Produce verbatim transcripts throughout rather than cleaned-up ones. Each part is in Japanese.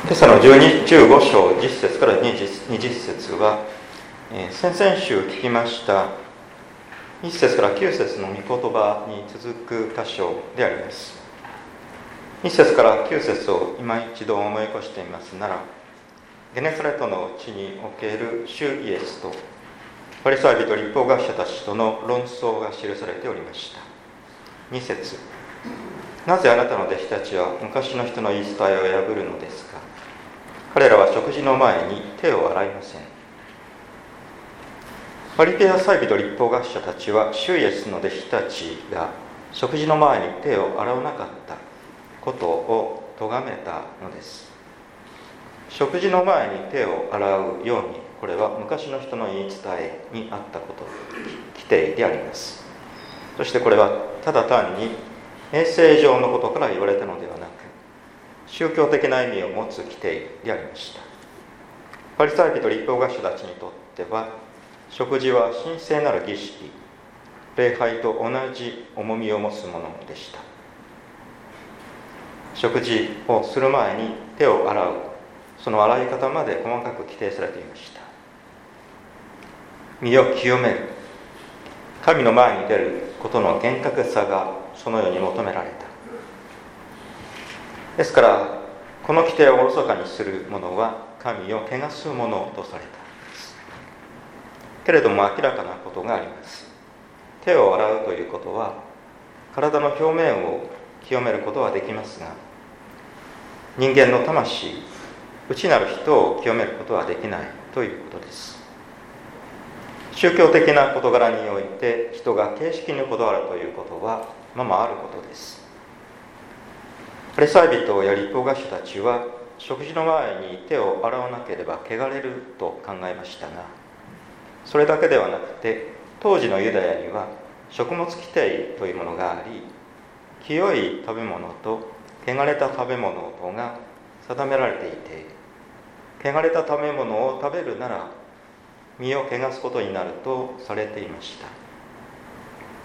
今朝のじゅうご章じゅっ節からにじゅっ節は、えー、先々週聞きましたいっ節からきゅう節の御言葉に続く箇所であります。いっ節からきゅう節を今一度思い起こしていますなら、ゲネサレトの地における主イエスとパリサイ人律法学者たちとの論争が記されておりました。に節、なぜあなたの弟子たちは昔の人の言い伝えを破るのですか。彼らは食事の前に手を洗いません。パリサイ人律法学者たちは主イエスの弟子たちが食事の前に手を洗わなかったことを咎めたのです。食事の前に手を洗うように、これは昔の人の言い伝えにあったこと、規定であります。そしてこれはただ単に衛生上のことから言われたのではなく、宗教的な意味を持つ規定でありました。パリサイ人律法学者たちにとっては、食事は神聖なる儀式、礼拝と同じ重みを持つものでした。食事をする前に手を洗う、その洗い方まで細かく規定されていました。身を清める、神の前に出ることの厳格さがそのように求められた。ですからこの規定をおろそかにする者は神を汚すものとされたのです。けれども明らかなことがあります。手を洗うということは体の表面を清めることはできますが、人間の魂、内なる人を清めることはできないということです。宗教的な事柄において人が形式にこだわるということはままあることです。パリサイ人や律法学者たちは食事の前に手を洗わなければ汚れると考えましたが、それだけではなくて当時のユダヤには食物規定というものがあり、清い食べ物と汚れた食べ物とが定められていて、汚れた食べ物を食べるなら身を汚すことになるとされていました。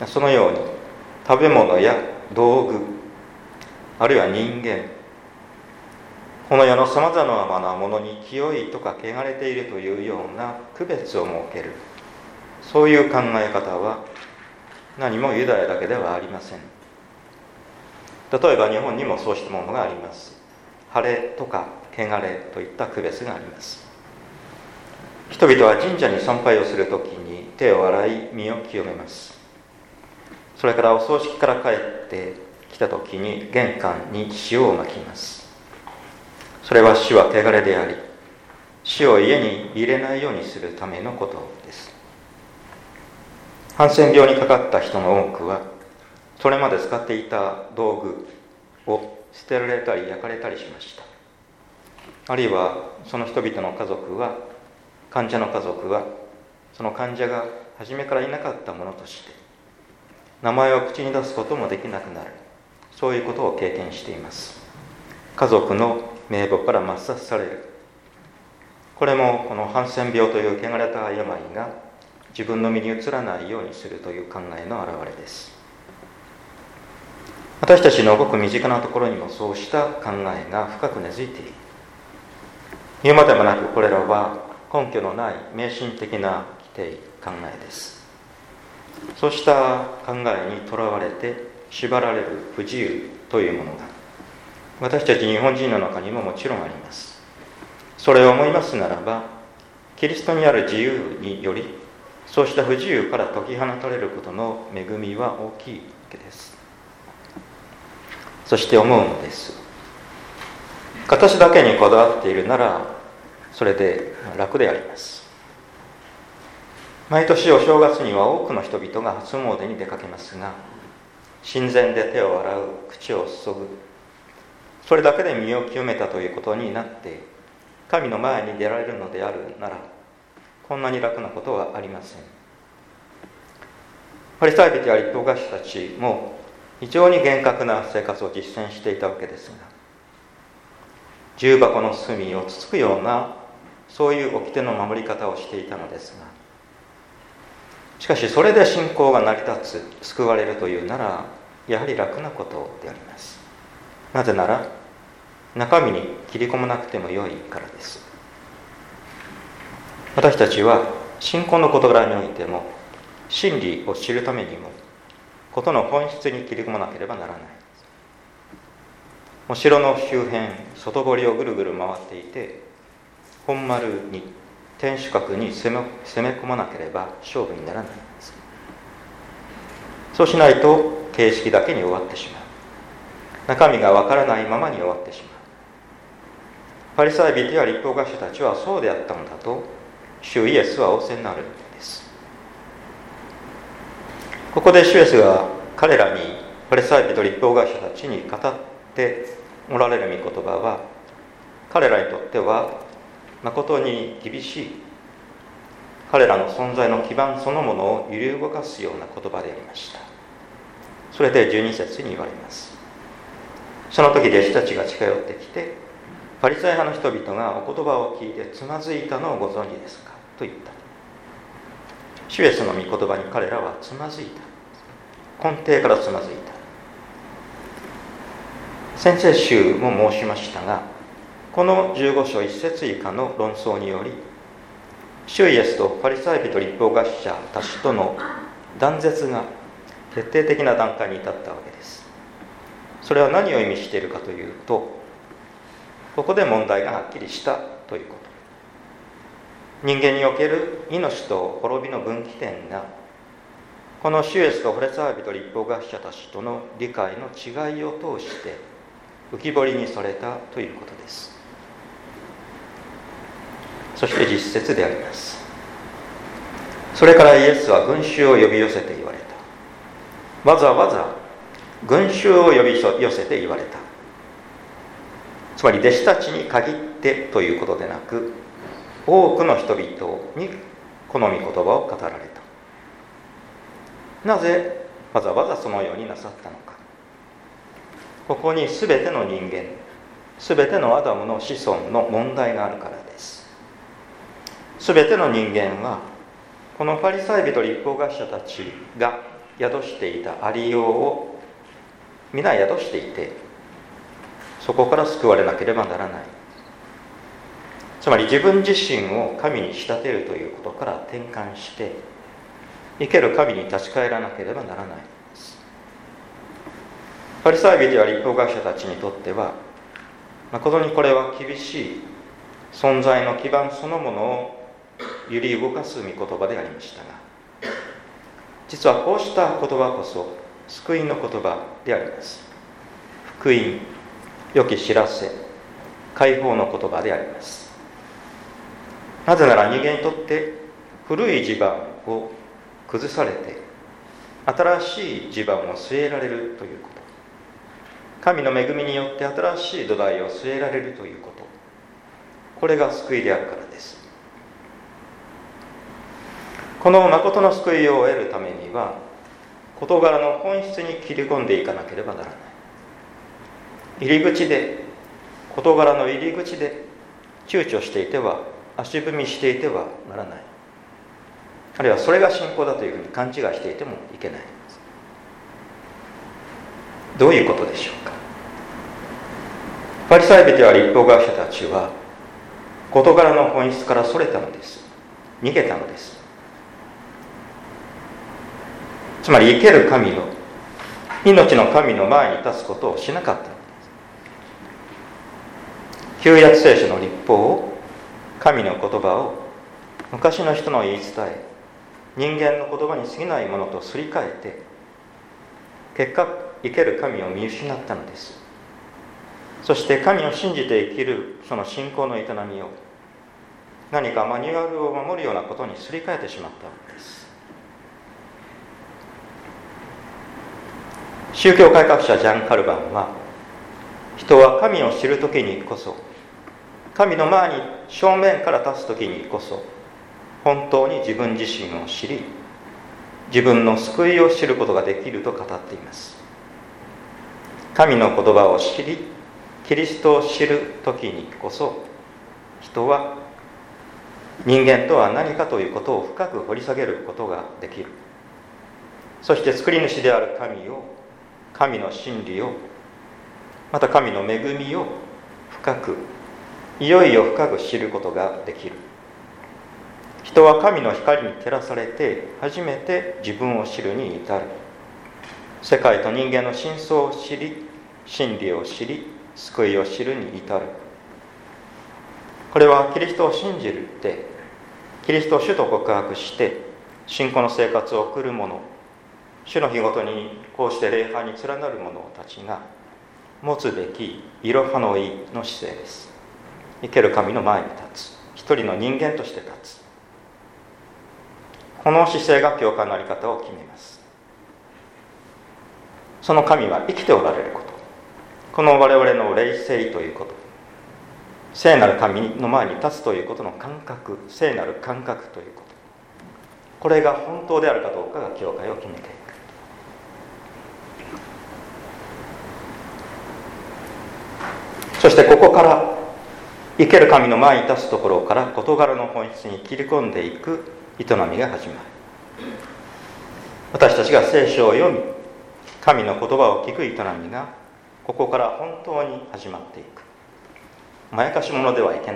そのように食べ物や道具、あるいは人間、この世のさまざまなものに清いとか汚れているというような区別を設ける、そういう考え方は何もユダヤだけではありません。例えば日本にもそうしたものがあります。晴れとか汚れといった区別があります。人々は神社に参拝をするときに手を洗い身を清めます。それからお葬式から帰って来たときに玄関に塩をまきます。それは死は汚れであり、死を家に入れないようにするためのことです。ハンセン病にかかった人の多くはそれまで使っていた道具を捨てられたり焼かれたりしました。あるいはその人々の家族は患者の家族はその患者が初めからいなかったものとして名前を口に出すこともできなくなる、そういうことを経験しています。家族の名簿から抹殺される。これもこのハンセン病という汚れた病が自分の身に移らないようにするという考えの表れです。私たちのごく身近なところにもそうした考えが深く根付いている。言うまでもなくこれらは根拠のない迷信的な規定、考えです。そうした考えにとらわれて縛られる不自由というものが私たち日本人の中にももちろんあります。それを思いますならば、キリストにある自由によりそうした不自由から解き放たれることの恵みは大きいわけです。そして思うのです。形だけにこだわっているならそれで楽であります。毎年お正月には多くの人々が初詣に出かけますが、神前で手を洗う、口を注ぐ、それだけで身を清めたということになって神の前に出られるのであるなら、こんなに楽なことはありません。パリサイ人や律法学者たちも非常に厳格な生活を実践していたわけですが、重箱の隅をつつくようなそういう掟の守り方をしていたのですが、しかしそれで信仰が成り立つ、救われるというならやはり楽なことであります。なぜなら中身に切り込まなくてもよいからです。私たちは信仰の事柄においても真理を知るためにも事の本質に切り込まなければならない。お城の周辺、外堀をぐるぐる回っていて、本丸に天守閣に攻め、攻め込まなければ勝負にならないんです。そうしないと形式だけに終わってしまう。中身がわからないままに終わってしまう。パリサイ人や律法学者たちはそうであったのだと主イエスは仰せになるのです。ここで主イエスが彼らに、パリサイ人律法学者たちに語っておられる御言葉は、彼らにとっては誠に厳しい、彼らの存在の基盤そのものを揺り動かすような言葉でありました。それでじゅうに節に言われます。その時弟子たちが近寄ってきて、パリサイ派の人々がお言葉を聞いてつまずいたのをご存知ですかと言った。主イエスの御言葉に彼らはつまずいた。根底からつまずいた。先々週も申しましたが、このじゅうご章いち節以下の論争により、主イエスとパリサイ人律法学者たちとの断絶が決定的な段階に至ったわけです。それは何を意味しているかというと、ここで問題がはっきりしたということ。人間における命と滅びの分岐点が、この主イエスとパリサイ人律法学者たちとの理解の違いを通して浮き彫りにされたということです。そして実節であります。それからイエスは群衆を呼び寄せて言われた。わざわざ群衆を呼び寄せて言われた。つまり弟子たちに限ってということでなく、多くの人々にこの御言葉を語られた。なぜわざわざそのようになさったのか。ここにすべての人間、すべてのアダムの子孫の問題があるからです。すべての人間はこのパリサイ人律法学者たちが宿していたありようを皆宿していて、そこから救われなければならない。つまり自分自身を神に仕立てるということから転換して生ける神に立ち返らなければならないのです。パリサイ人や律法学者たちにとっては誠にこれは厳しい存在の基盤そのものを揺り動かす御言葉でありましたが、実はこうした言葉こそ救いの言葉であります。福音、良き知らせ、解放の言葉であります。なぜなら人間にとって古い地盤を崩されて新しい地盤を据えられるということ、神の恵みによって新しい土台を据えられるということ、これが救いであるからです。この誠の救いを得るためには、事柄の本質に切り込んでいかなければならない。入り口で、事柄の入り口で躊躇していては、足踏みしていてはならない。あるいはそれが信仰だというふうに勘違いしていてもいけない。どういうことでしょうか。パリサイ人や律法学者たちは事柄の本質からそれたのです。逃げたのです。つまり生ける神の、命の神の前に立つことをしなかったのです。旧約聖書の律法を、神の言葉を昔の人の言い伝え、人間の言葉に過ぎないものとすり替えて、結果生ける神を見失ったのです。そして神を信じて生きるその信仰の営みを何かマニュアルを守るようなことにすり替えてしまったのです。宗教改革者ジャン・カルバンは、人は神を知るときにこそ、神の前に正面から立つときにこそ、本当に自分自身を知り、自分の救いを知ることができると語っています。神の言葉を知り、キリストを知るときにこそ、人は人間とは何かということを深く掘り下げることができる。そして作り主である神を、神の真理を、また神の恵みを深く、いよいよ深く知ることができる。人は神の光に照らされて初めて自分を知るに至る。世界と人間の真相を知り、真理を知り、救いを知るに至る。これはキリストを信じるって、キリストを主と告白して信仰の生活を送る者、主の日ごとにこうして礼拝に連なる者たちが持つべきいろはの意の姿勢です。生ける神の前に立つ、一人の人間として立つ。この姿勢が教会の在り方を決めます。その神は生きておられること、この我々の霊性ということ、聖なる神の前に立つということの感覚、聖なる感覚ということ、これが本当であるかどうかが教会を決めていく。そしてここから生ける神の前に立つところから事柄の本質に切り込んでいく営みが始まる。私たちが聖書を読み、神の言葉を聞く営みがここから本当に始まっていく。まやかし者ではいけない。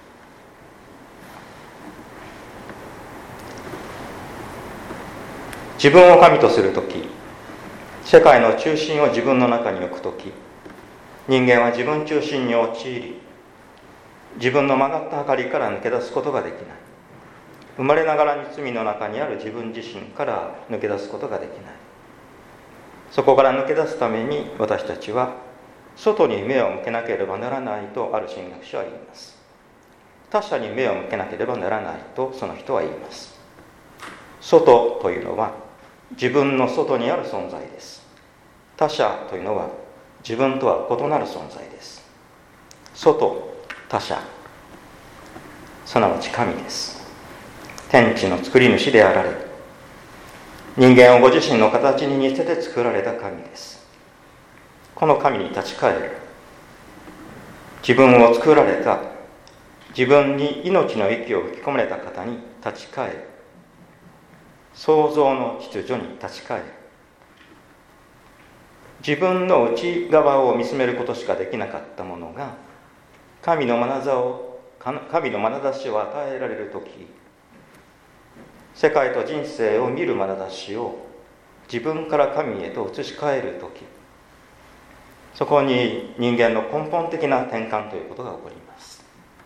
自分を神とするとき、世界の中心を自分の中に置くとき、人間は自分中心に陥り、自分の曲がった計りから抜け出すことができない。生まれながらに罪の中にある自分自身から抜け出すことができない。そこから抜け出すために私たちは外に目を向けなければならないとある神学者は言います。他者に目を向けなければならないとその人は言います。外というのは自分の外にある存在です。他者というのは自分とは異なる存在です。外、他者、すなわち神です。天地の作り主であられ、人間をご自身の形に似せて作られた神です。この神に立ち返る。自分を作られた、自分に命の息を吹き込まれた方に立ち返る。創造の秩序に立ち返る。自分の内側を見つめることしかできなかったものが、神の眼差を、神の眼差しを与えられるとき、世界と人生を見る眼差しを自分から神へと移し替えるとき、そこに人間の根本的な転換ということが起こります。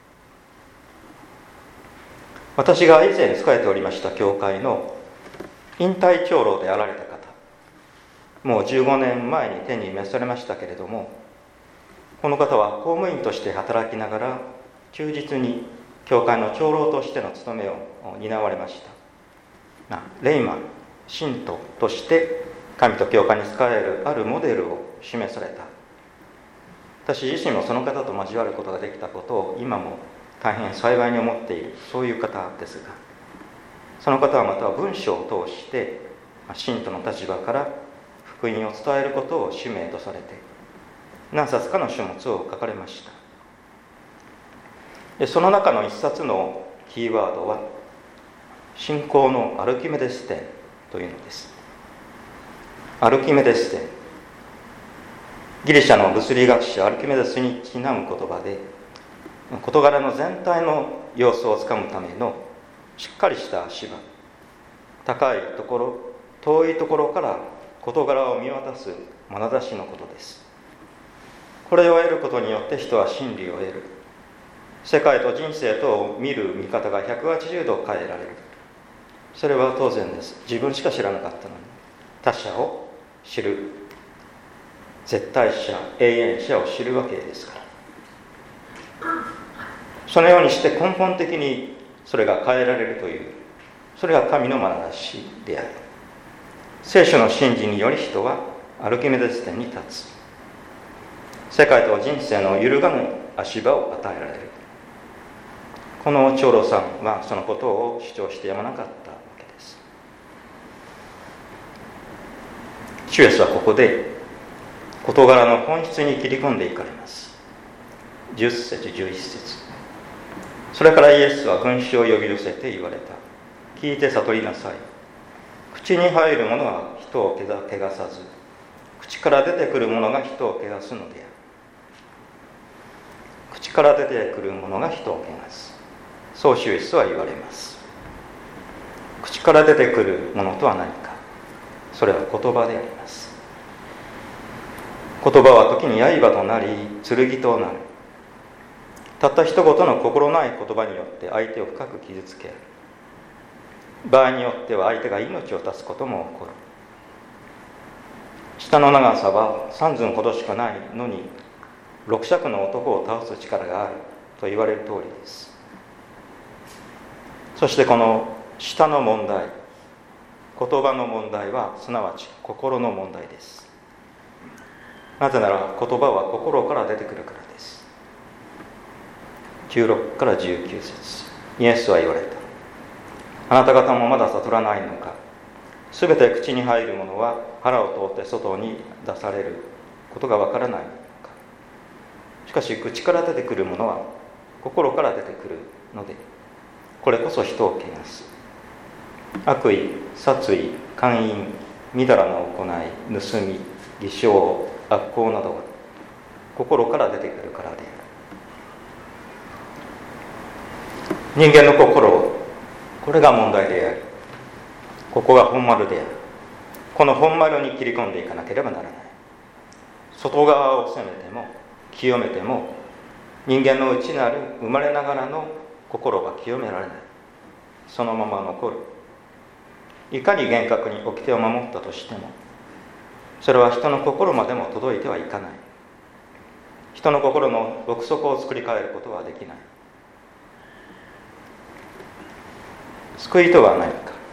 私が以前仕えておりました教会の引退長老であられた方、もうじゅうごねんまえに天に召されましたけれども、この方は公務員として働きながら忠実に教会の長老としての務めを担われました。レイマン、信徒として神と教会に仕えるあるモデルを示された。私自身もその方と交わることができたことを今も大変幸いに思っている、そういう方ですが、その方はまた文章を通して信徒の立場から福音を伝えることを使命とされて何冊かの書物を書かれました。でその中の一冊のキーワードは信仰のアルキメデス典というのです。アルキメデス典、ギリシャの物理学者アルキメデスにちなむ言葉で、事柄の全体の様子をつかむためのしっかりした足場、高いところ遠いところから事柄を見渡す眼差しのことです。これを得ることによって人は真理を得る。世界と人生とを見る見方がひゃくはちじゅうど変えられる。それは当然です。自分しか知らなかったのに他者を知る、絶対者、永遠者を知るわけですから、そのようにして根本的にそれが変えられるという、それが神の眼差しである。聖書の真理により人はアルキメデス典に立つ。世界と人生の揺るがぬ足場を与えられる。この長老さんはそのことを主張してやまなかったわけです。主イエスはここで事柄の本質に切り込んでいかれます。じゅっ節じゅういち節、それからイエスは群衆を呼び寄せて言われた。聞いて悟りなさい。口に入るものは人を汚さず、口から出てくるものが人を汚すのである。 口から出てくるものが人を汚す。そう主イエスは言われます。口から出てくるものとは何か。それは言葉であります。言葉は時に刃となり剣となる。たった一言の心ない言葉によって相手を深く傷つける。場合によっては相手が命を絶つことも起こる。舌の長さは三寸ほどしかないのに六尺の男を倒す力があると言われる通りです。そしてこの舌の問題、言葉の問題はすなわち心の問題です。なぜなら言葉は心から出てくるからです。じゅうろくからじゅうきゅう節、イエスは言われた。あなた方もまだ悟らないのか。すべて口に入るものは腹を通って外に出されることがわからないのか。しかし口から出てくるものは心から出てくるので、これこそ人を汚す。悪意、殺意、姦淫、みだらな行い、盗み、偽証、悪行などは心から出てくるからである。人間の心、これが問題であり、ここが本丸である。この本丸に切り込んでいかなければならない。外側を責めても清めても人間の内なる生まれながらの心は清められない。そのまま残る。いかに厳格に掟を守ったとしても、それは人の心までも届いてはいかない。人の心の奥底を作り変えることはできない。救いとは何か。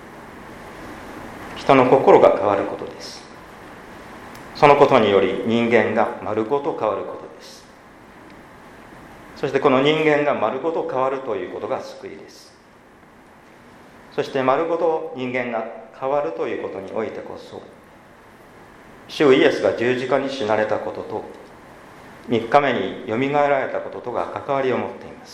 人の心が変わることです。そのことにより人間が丸ごと変わることです。そしてこの人間が丸ごと変わるということが救いです。そして丸ごと人間が変わるということにおいてこそ、主イエスが十字架に死なれたことと三日目によみがえられたこととが関わりを持っています。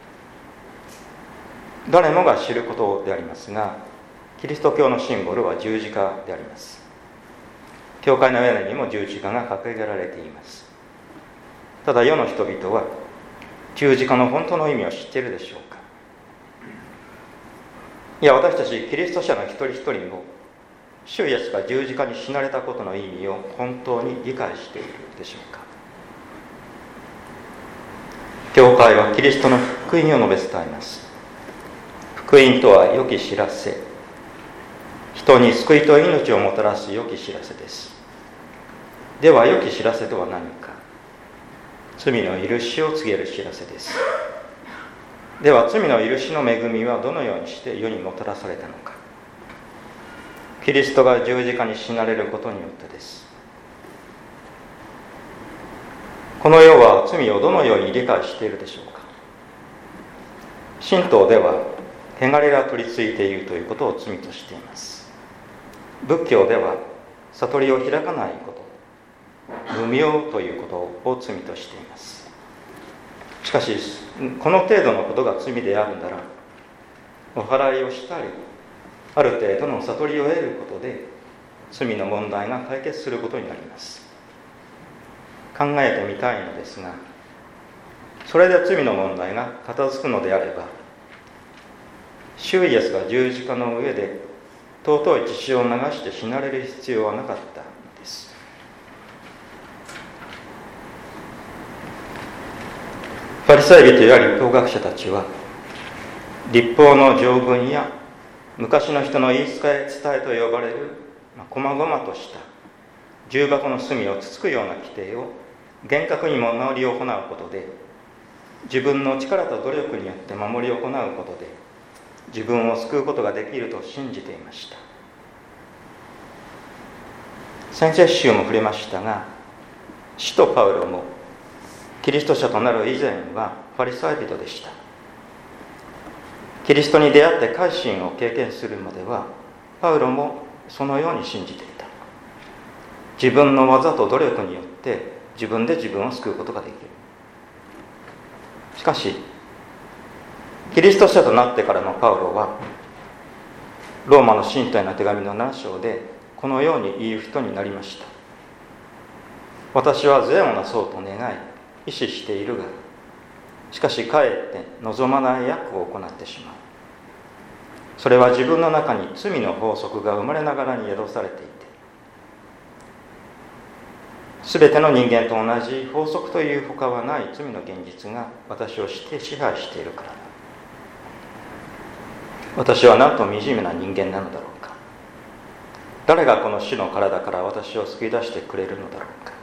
誰もが知ることでありますが、キリスト教のシンボルは十字架であります。教会の屋根にも十字架が掲げられています。ただ世の人々は十字架の本当の意味を知っているでしょうか。いや、私たちキリスト者の一人一人も主イエスが十字架に死なれたことの意味を本当に理解しているでしょうか。教会はキリストの福音を述べ伝えます。福音とは良き知らせ、人に救いと命をもたらす良き知らせです。では良き知らせとは何か。罪の許しを告げる知らせです。では罪の許しの恵みはどのようにして世にもたらされたのか。キリストが十字架に死なれることによってです。この世は罪をどのように理解しているでしょうか。神道では汚れが取り付いているということを罪としています。仏教では悟りを開かないこと、無明ということを罪としています。しかしこの程度のことが罪であるなら、お祓いをしたりある程度の悟りを得ることで罪の問題が解決することになります。考えてみたいのですが、それで罪の問題が片付くのであれば、主イエスが十字架の上で尊い血潮を流して死なれる必要はなかったのです。パリサイ人や立法学者たちは、立法の条文や昔の人の言い伝えと呼ばれる細々とした重箱の隅をつつくような規定を厳格に守り行うことで、自分の力と努力によって守り行うことで自分を救うことができると信じていました。先々週も触れましたが、使徒パウロもキリスト者となる以前はパリサイ人でした。キリストに出会って改心を経験するまではパウロもそのように信じていた。自分の技と努力によって自分で自分を救うことができる。しかしキリスト者となってからのパウロはローマの信徒への手紙のなな章でこのように言う人になりました。私は善をなそうと願い意志しているがしかしかえって望まない悪を行ってしまう。それは自分の中に罪の法則が生まれながらに宿されていて、すべての人間と同じ法則という他はない罪の現実が私をして支配しているからだ。私はなんと惨めな人間なのだろうか。誰がこの死の体から私を救い出してくれるのだろうか。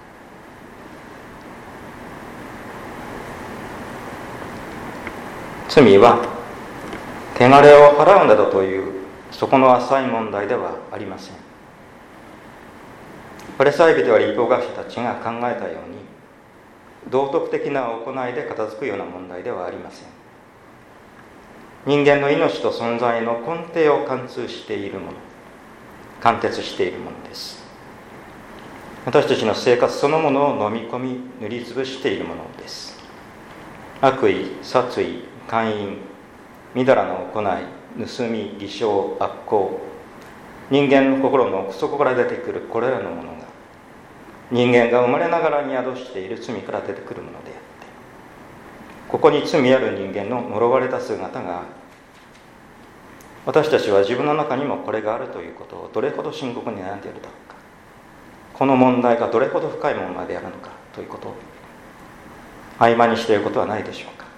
罪は汚れを払うなどというそこの浅い問題ではありません。パリサイ人や律法学者たちが考えたように道徳的な行いで片付くような問題ではありません。人間の命と存在の根底を貫通しているもの、貫徹しているものです。私たちの生活そのものを飲み込み塗りつぶしているものです。悪意、殺意、姦淫、みだらな行い、盗み、偽証、悪行、人間の心の奥底から出てくるこれらのものが人間が生まれながらに宿している罪から出てくるものであって、ここに罪ある人間の呪われた姿がある。私たちは自分の中にもこれがあるということをどれほど深刻に悩んでいるだろうか。この問題がどれほど深いものまであるのかということを曖昧にしていることはないでしょうか。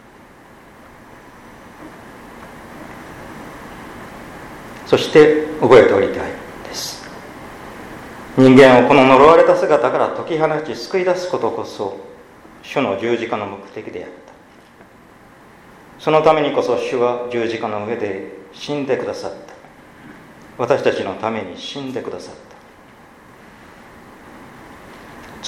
そして覚えておりたいです。人間をこの呪われた姿から解き放ち救い出すことこそ主の十字架の目的であった。そのためにこそ主は十字架の上で死んでくださった。私たちのために死んでくださった。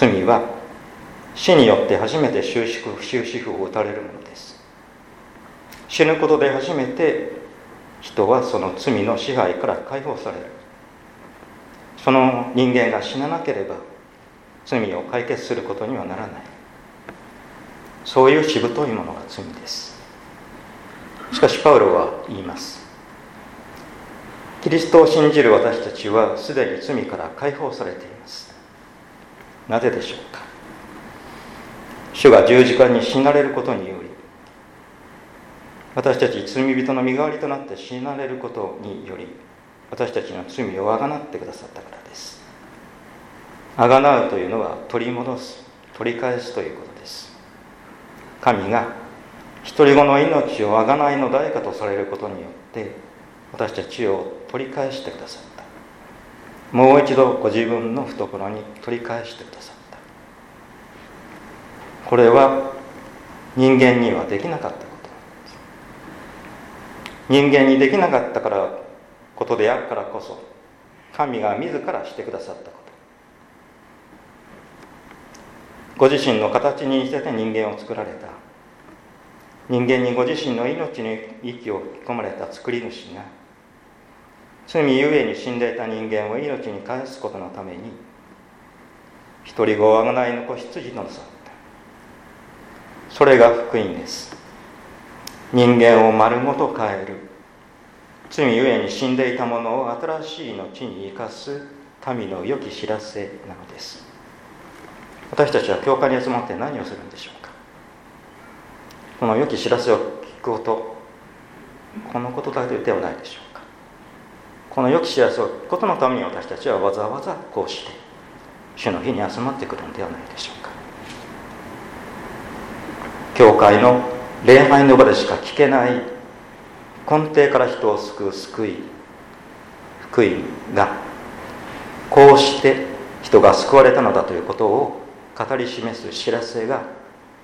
罪は死によって初めて終止符、終止符を打たれるものです。死ぬことで初めて人はその罪の支配から解放される。その人間が死ななければ罪を解決することにはならない。そういうしぶといものが罪です。しかしパウロは言います。キリストを信じる私たちはすでに罪から解放されています。なぜでしょうか。主が十字架に死なれることにより、私たち罪人の身代わりとなって死なれることにより、私たちの罪をあがなってくださったからです。あがなうというのは取り戻す、取り返すということです。神が独り子の命をあがないの代価とされることによって私たちを取り返してくださった。もう一度ご自分の懐に取り返してくださった。これは人間にはできなかったこと。人間にできなかったからことであるからこそ神が自らしてくださったこと。ご自身の形に似せて人間を作られた。人間にご自身の命に息を吹き込まれた作り主が罪ゆえに死んでいた人間を命に返すことのために独り子をあがないの子羊となさった。それが福音です。人間を丸ごと変える、罪ゆえに死んでいたものを新しい命に生かす民の良き知らせなのです。私たちは教会に集まって何をするんでしょうか。この良き知らせを聞くこと、このことだけではないでしょうか。この良き知らせを聞くことのために私たちはわざわざこうして主の日に集まってくるのではないでしょうか。教会の礼拝の場でしか聞けない根底から人を救う救い、福音がこうして人が救われたのだということを語り示す知らせが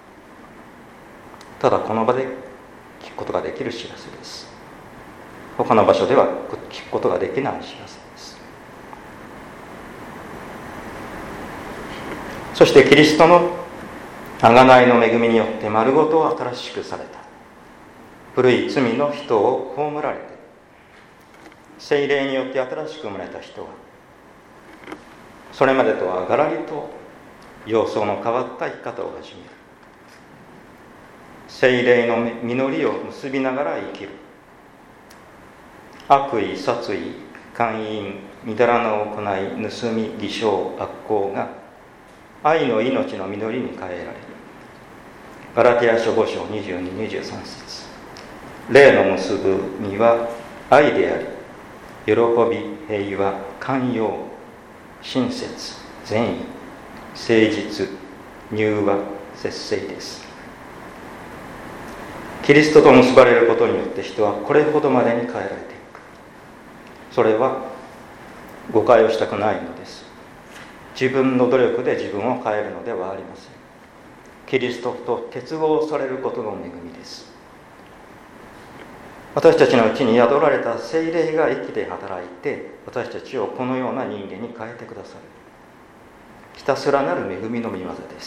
ただこの場で聞くことができる知らせです。他の場所では聞くことができない知らせです。そしてキリストの贖いの恵みによって丸ごと新しくされた古い罪の人を葬られて聖霊によって新しく生まれた人はそれまでとはがらりと様相の変わった生き方を始める。聖霊の実りを結びながら生きる。悪意、殺意、姦淫、みだらな行い、盗み、偽証、悪行が愛の命の実りに変えられる。 ガラテヤ書ご章にじゅうに、にじゅうさん節。霊の結ぶ実は愛であり、喜び、平和、寛容、親切、善意、誠実、柔和、節制です。キリストと結ばれることによって人はこれほどまでに変えられていく。それは誤解をしたくないのです。自分の努力で自分を変えるのではありません。キリストと結合されることの恵みです。私たちのうちに宿られた聖霊が生きて働いて、私たちをこのような人間に変えてくださる。ひたすらなる恵みの御業です。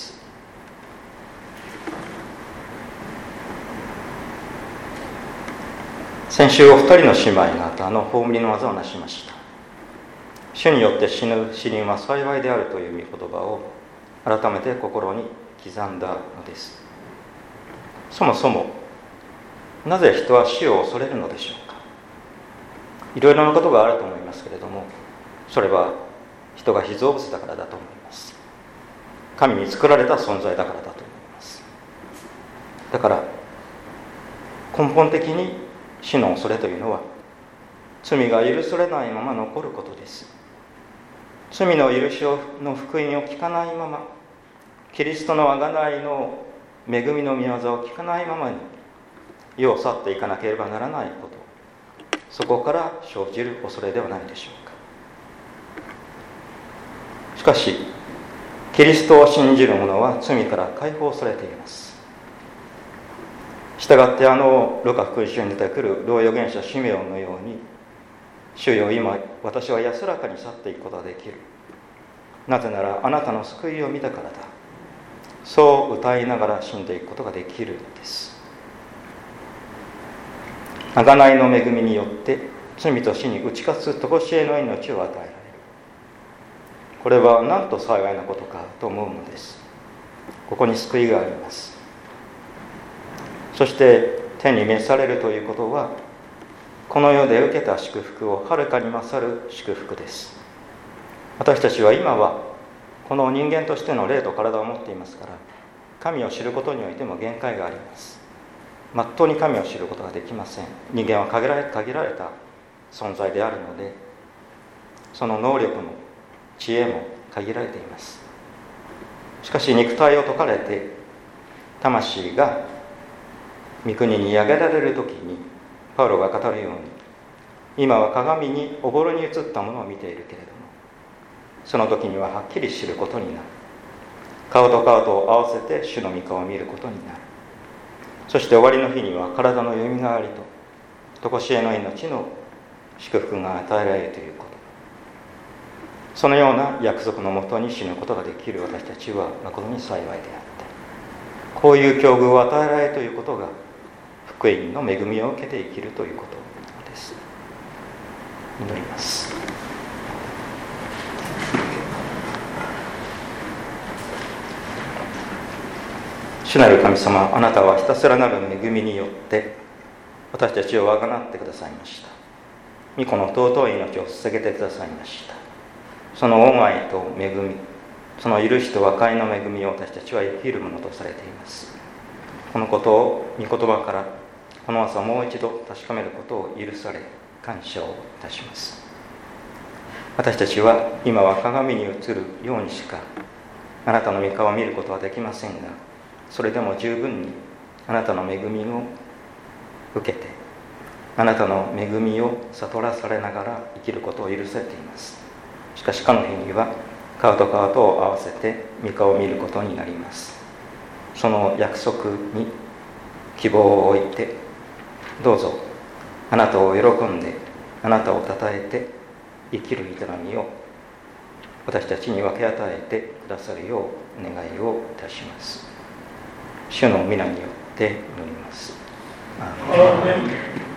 先週お二人の姉妹があの葬りの技をなしました。主によって死ぬ死人は幸いであるという御言葉を改めて心に刻んだのです。そもそもなぜ人は死を恐れるのでしょうか。いろいろなことがあると思いますけれども、それは人が被造物だからだと思います。神に作られた存在だからだと思います。だから根本的に死の恐れというのは罪が許されないまま残ることです。罪の許しの福音を聞かないまま、キリストの贖いの恵みの御業を聞かないままに世を去っていかなければならないこと、そこから生じる恐れではないでしょうか。しかしキリストを信じる者は罪から解放されています。したがってあのルカ福音書に出てくる老預言者シメオンのように、主よ今私は安らかに去っていくことができる、なぜならあなたの救いを見たからだ、そう歌いながら死んでいくことができるのです。贖いの恵みによって罪と死に打ち勝つ常しえの命を与えられる。これはなんと幸いなことかと思うのです。ここに救いがあります。そして天に召されるということは、この世で受けた祝福をはるかに勝る祝福です。私たちは今はこの人間としての霊と体を持っていますから、神を知ることにおいても限界があります。まっとうに神を知ることができません。人間は限られ、限られた存在であるので、その能力も知恵も限られています。しかし肉体を解かれて魂が御国に上げられるときに、パウロが語るように、今は鏡におぼろに映ったものを見ているけれども、その時にははっきり知ることになる。顔と顔とを合わせて主の御顔を見ることになる。そして終わりの日には体のよみがえりと常しえの命の祝福が与えられるということ。そのような約束のもとに死ぬことができる私たちは誠に幸いであって、こういう境遇を与えられるということが福音の恵みを受けて生きるということです。祈ります。主なる神様、あなたはひたすらなる恵みによって私たちをあがなってくださいました。御子の尊い命を捧げてくださいました。その恩愛と恵み、その許しと和解の恵みを私たちは生きるものとされています。このことを御言葉からこの朝もう一度確かめることを許され感謝をいたします。私たちは今は鏡に映るようにしかあなたの御顔を見ることはできませんが、それでも十分にあなたの恵みを受けて、あなたの恵みを悟らされながら生きることを許されています。しかしかの日には顔と顔とを合わせて御顔を見ることになります。その約束に希望を置いて、どうぞあなたを喜んであなたをたたえて生きる営みを私たちに分け与えてくださるようお願いをいたします。主の皆によって祈ります。アーメン。